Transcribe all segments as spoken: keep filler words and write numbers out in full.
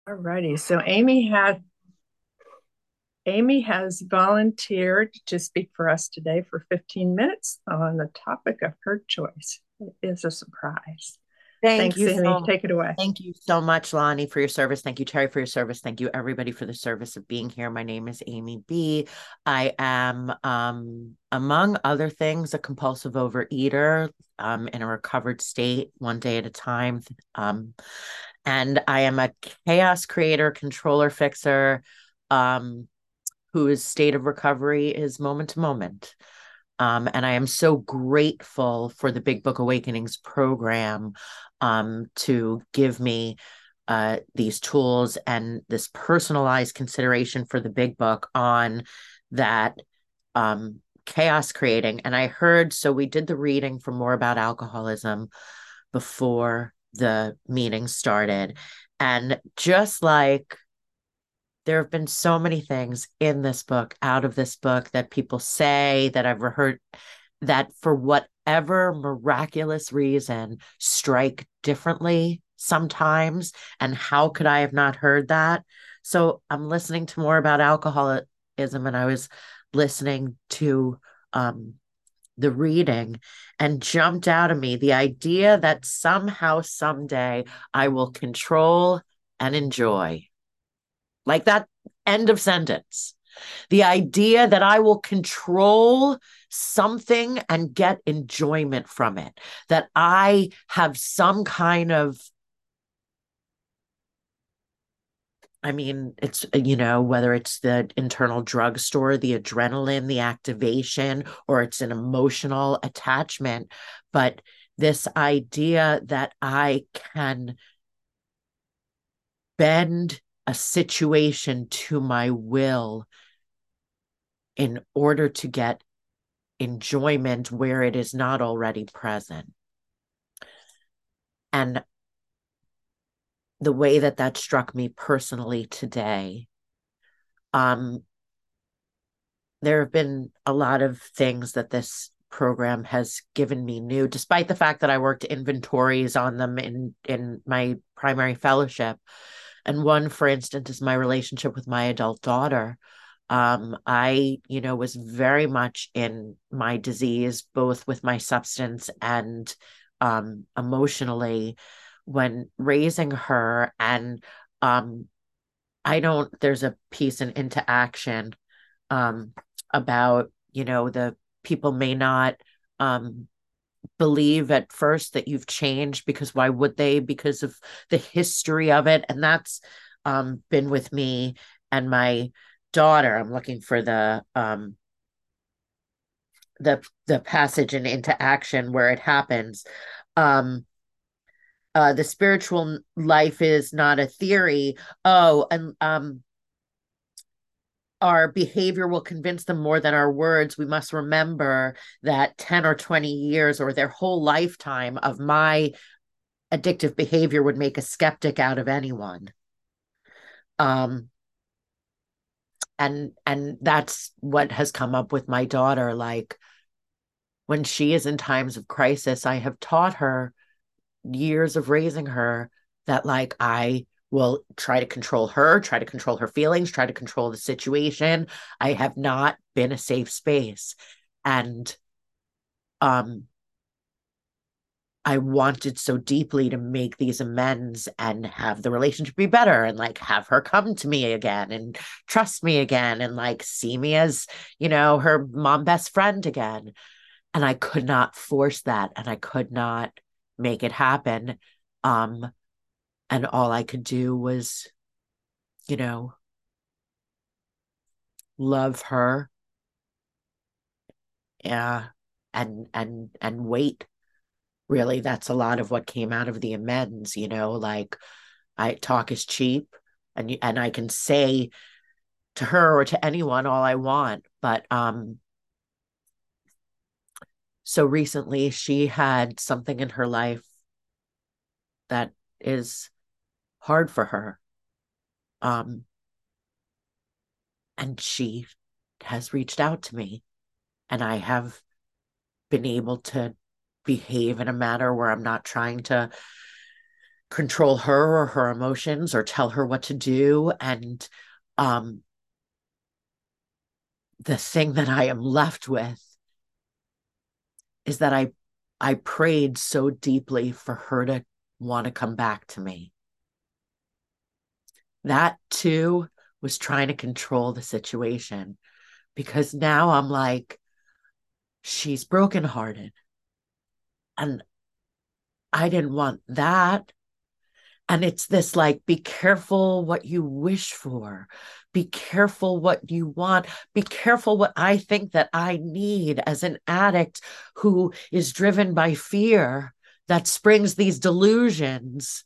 All righty. So Amy had Amy has volunteered to speak for us today for fifteen minutes on the topic of her choice. It is a surprise. Thank Thanks, you Amy. so Take it away. thank you so much, Lonnie, for your service. Thank you, Terry, for your service. Thank you, everybody, for the service of being here. My name is Amy B. I am, um, among other things, a compulsive overeater, um, in a recovered state, one day at a time. Um, and I am a chaos creator, controller fixer, um, whose state of recovery is moment to moment. Um, and I am so grateful for the Big Book Awakenings program um, to give me uh, these tools and this personalized consideration for the Big Book on that um, chaos creating. And I heard, so we did the reading for More About Alcoholism before the meeting started. And just like there have been so many things in this book, out of this book, that people say that I've heard that for whatever miraculous reason strike differently sometimes. And how could I have not heard that? So I'm listening to more about alcoholism, and I was listening to um, the reading, and jumped out of me the idea that somehow, someday, I will control and enjoy. Like that, end of sentence. The idea that I will control something and get enjoyment from it, that I have some kind of, I mean, it's, you know, whether it's the internal drugstore, the adrenaline, the activation, or it's an emotional attachment, but this idea that I can bend a situation to my will in order to get enjoyment where it is not already present. And the way that that struck me personally today, um, there have been a lot of things that this program has given me new, despite the fact that I worked inventories on them in in my primary fellowship. And one, for instance, is my relationship with my adult daughter. Um, I, you know, was very much in my disease, both with my substance and um, emotionally, when raising her. And um, I don't, there's a piece in Into Action um, about, you know, the people may not um, believe at first that you've changed, because why would they? Because of the history of it. And that's um, been with me and my daughter. I'm looking for the um, the the passage in Into Action where it happens. Um, uh, the spiritual life is not a theory. Oh, and um, our behavior will convince them more than our words. We must remember that ten or twenty years or their whole lifetime of my addictive behavior would make a skeptic out of anyone. Um, and and that's what has come up with my daughter. Like, when she is in times of crisis, I have taught her, years of raising her, that like I will try to control her, try to control her feelings, try to control the situation. I have not been a safe space. And um I wanted so deeply to make these amends and have the relationship be better, and like have her come to me again and trust me again and like see me as, you know, her mom best friend again. And I could not force that, and I could not make it happen. Um, and all I could do was, you know, love her, yeah, and and and wait. Really, that's a lot of what came out of the amends, you know, like I talk is cheap, and you, and I can say to her or to anyone all I want, but um so recently she had something in her life that is hard for her. Um and she has reached out to me, and I have been able to behave in a manner where I'm not trying to control her or her emotions or tell her what to do. And um, the thing that I am left with is that I I prayed so deeply for her to want to come back to me. That too was trying to control the situation, because now I'm like, she's brokenhearted. And I didn't want that. And it's this like, be careful what you wish for. Be careful what you want. Be careful what I think that I need as an addict who is driven by fear that springs these delusions.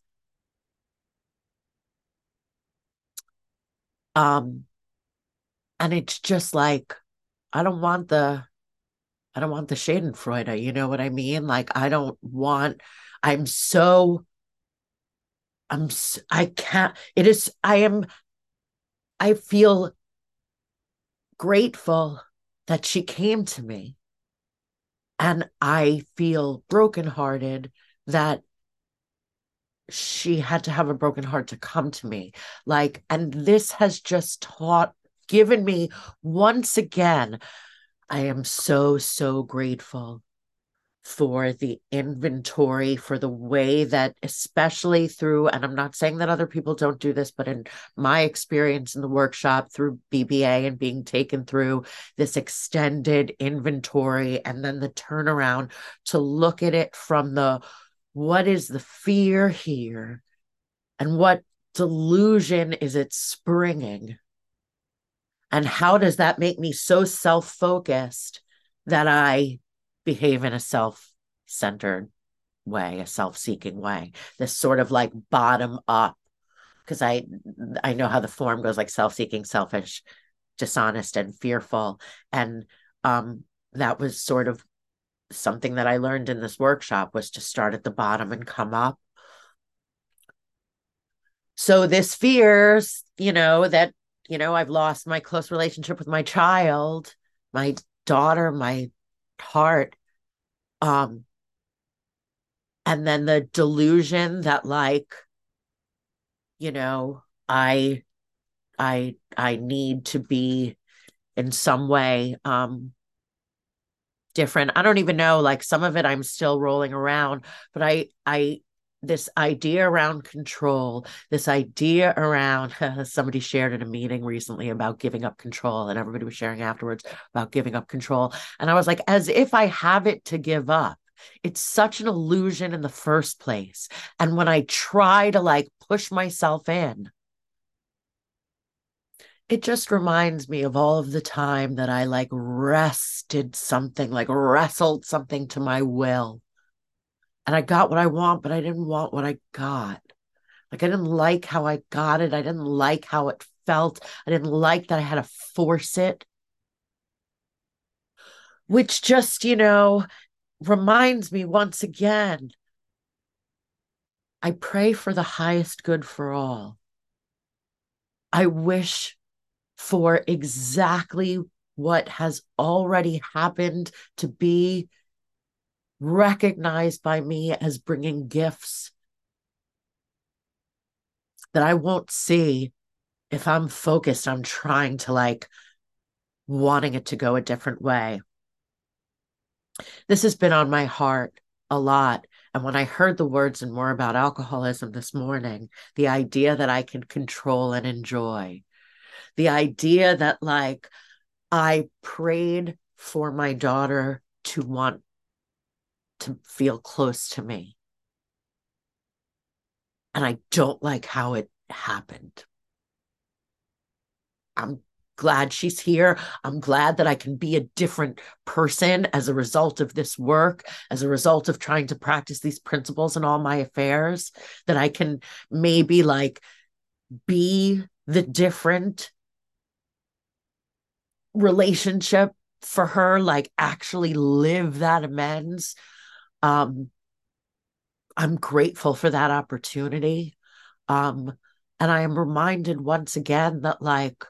Um, and it's just like, I don't want the, I don't want the Schadenfreude. You know what I mean? Like, I don't want, I'm so, I'm, I can't, it is, I am, I feel grateful that she came to me. And I feel brokenhearted that she had to have a broken heart to come to me. Like, and this has just taught, given me once again, I am so, so grateful for the inventory, for the way that, especially through, and I'm not saying that other people don't do this, but in my experience in the workshop through B B A and being taken through this extended inventory and then the turnaround to look at it from the, what is the fear here and what delusion is it springing? And how does that make me so self-focused that I behave in a self-centered way, a self-seeking way, this sort of like bottom up, because I I know how the form goes, like self-seeking, selfish, dishonest, and fearful. And um that was sort of something that I learned in this workshop, was to start at the bottom and come up. So this fears, you know, that, you know, I've lost my close relationship with my child, my daughter, my heart. Um, and then the delusion that like, you know, I I I need to be in some way um different. I don't even know, like some of it I'm still rolling around, but I I this idea around control, this idea around somebody shared in a meeting recently about giving up control, and everybody was sharing afterwards about giving up control. And I was like, as if I have it to give up. It's such an illusion in the first place. And when I try to like push myself in, it just reminds me of all of the time that I like wrested something, like wrestled something to my will. And I got what I want, but I didn't want what I got. Like I didn't like how I got it. I didn't like how it felt. I didn't like that I had to force it, which just, you know, reminds me once again, I pray for the highest good for all. I wish for exactly what has already happened to be recognized by me as bringing gifts that I won't see if I'm focused on trying to like wanting it to go a different way. This has been on my heart a lot. And when I heard the words and more about alcoholism this morning, the idea that I can control and enjoy, the idea that like I prayed for my daughter to want to feel close to me. And I don't like how it happened. I'm glad she's here. I'm glad that I can be a different person as a result of this work, as a result of trying to practice these principles in all my affairs, that I can maybe like be the different relationship for her, like actually live that amends. Um, I'm grateful for that opportunity. Um, and I am reminded once again that like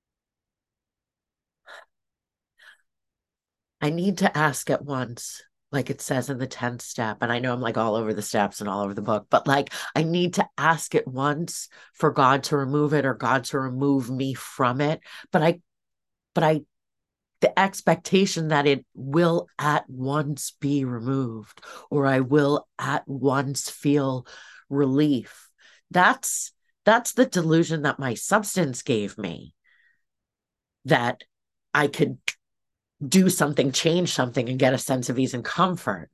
I need to ask at once, like it says in the tenth step, and I know I'm like all over the steps and all over the book, but like I need to ask it once for God to remove it or God to remove me from it. But I, but I, the expectation that it will at once be removed or I will at once feel relief. That's, that's the delusion that my substance gave me, that I could do something, change something, and get a sense of ease and comfort.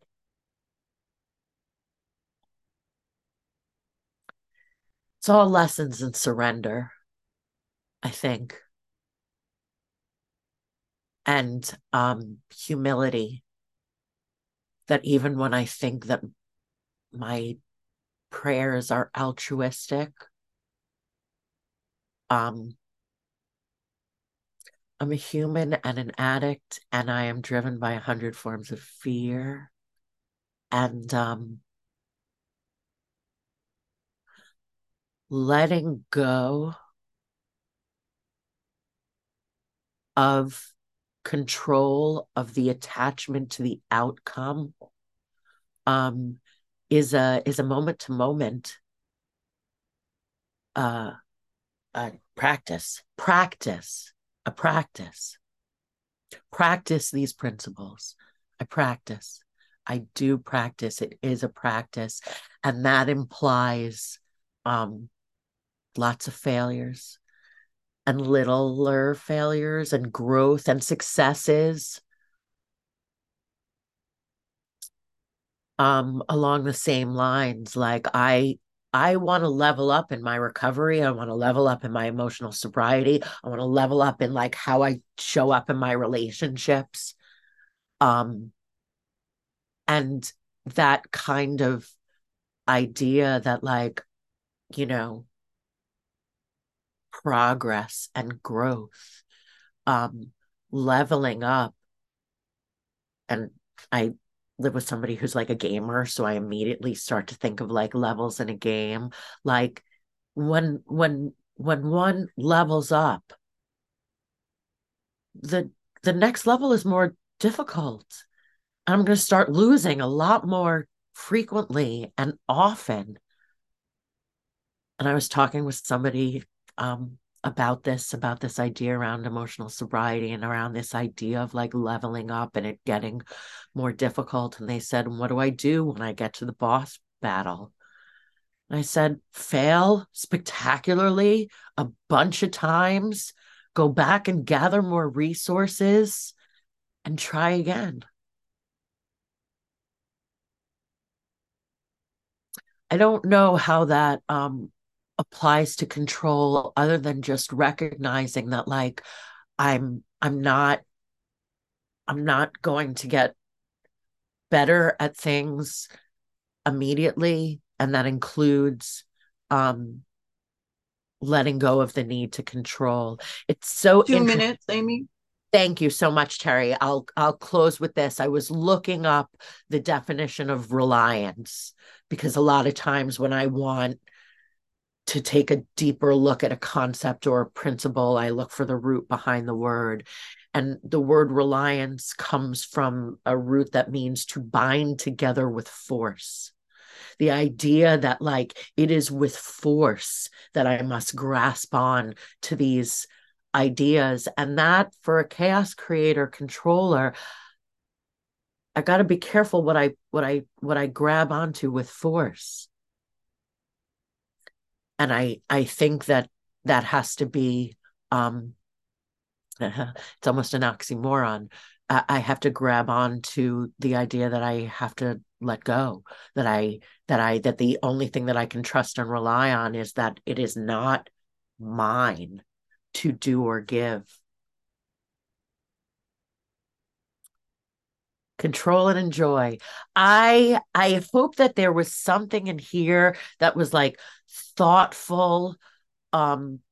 It's all lessons in surrender, I think, and um, humility. That even when I think that my prayers are altruistic, um, I'm a human and an addict, and I am driven by a hundred forms of fear. And um, letting go of control of the attachment to the outcome um, is a is a moment to moment uh, uh, practice, practice, a practice, practice these principles. I practice. I do practice. It is a practice, and that implies um, lots of failures and littler failures and growth and successes. Um, along the same lines, like I I want to level up in my recovery. I want to level up in my emotional sobriety. I want to level up in like how I show up in my relationships. Um, and that kind of idea that like, you know, progress and growth, um, leveling up. And I live with somebody who's like a gamer, so I immediately start to think of like levels in a game. Like when when when one levels up, the the next level is more difficult. I'm going to start losing a lot more frequently and often. And I was talking with somebody um, about this, about this idea around emotional sobriety and around this idea of like leveling up and it getting more difficult. And they said, what do I do when I get to the boss battle? And I said, fail spectacularly a bunch of times, go back and gather more resources and try again. I don't know how that um, applies to control other than just recognizing that like I'm I'm not I'm not going to get better at things immediately, and that includes um letting go of the need to control. It's so Two interesting. minutes, Amy. Thank you so much, Terry. I'll I'll close with this. I was looking up the definition of reliance because a lot of times when I want to take a deeper look at a concept or a principle, I look for the root behind the word. And the word reliance comes from a root that means to bind together with force. The idea that like it is with force that I must grasp on to these ideas. And that for a chaos creator controller, I got to be careful what I what I what I grab onto with force. And I I think that that has to be um it's almost an oxymoron. I, I have to grab on to the idea that I have to let go, that I that I that the only thing that I can trust and rely on is that it is not mine to do or give. Control and enjoy. I I hope that there was something in here that was like thoughtful. Um,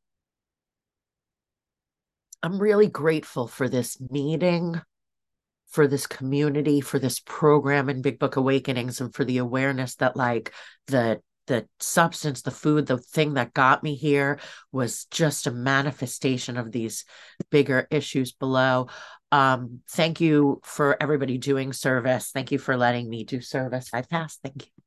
I'm really grateful for this meeting, for this community, for this program in Big Book Awakenings, and for the awareness that like the the substance, the food, the thing that got me here was just a manifestation of these bigger issues below. Um, thank you for everybody doing service. Thank you for letting me do service. I pass. Thank you.